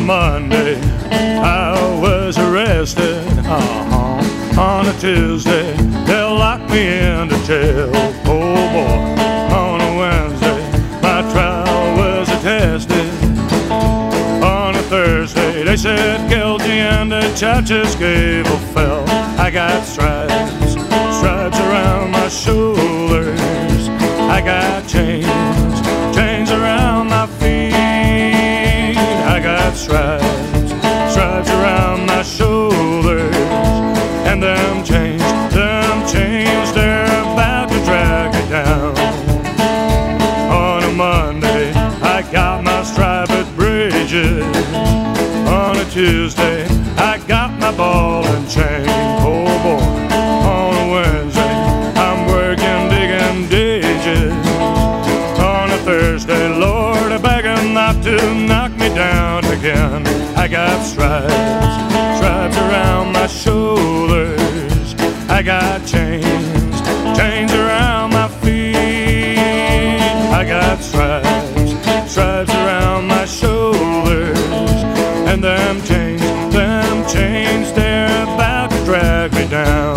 Monday, I was arrested. On a Tuesday, they'll lock me into jail. Oh boy, on a Wednesday, my trial was attested. On a Thursday, they said guilty and the judges gave a fell. I got stripes around my shoulders. I got chains around my feet. I got stripes around my shoulders. And them chains, they're about to drag me down. On a Monday, I got my striped bridges. On a Tuesday, I got my ball and chain. Oh boy, on a Wednesday, I'm working digging ditches. On a Thursday, Lord, I beg him not to knock me down again. I got stripes around my shoulders. I got chains around my feet. I got stripes around my shoulders. And them chains, they're about to drag me down.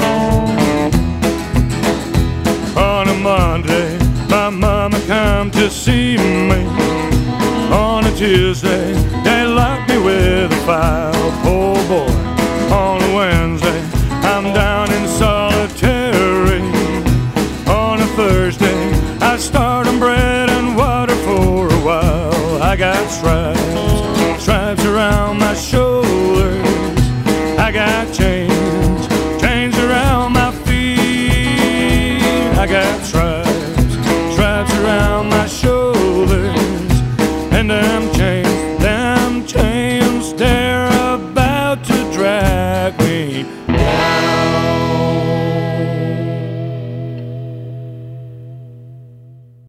On a Monday, my mama come to see me. On a Tuesday, they locked me with a file. Oh boy, on a Wednesday, I'm down in solitary. On a Thursday, I start on bread and water for a while. I got stripes around my shoulders.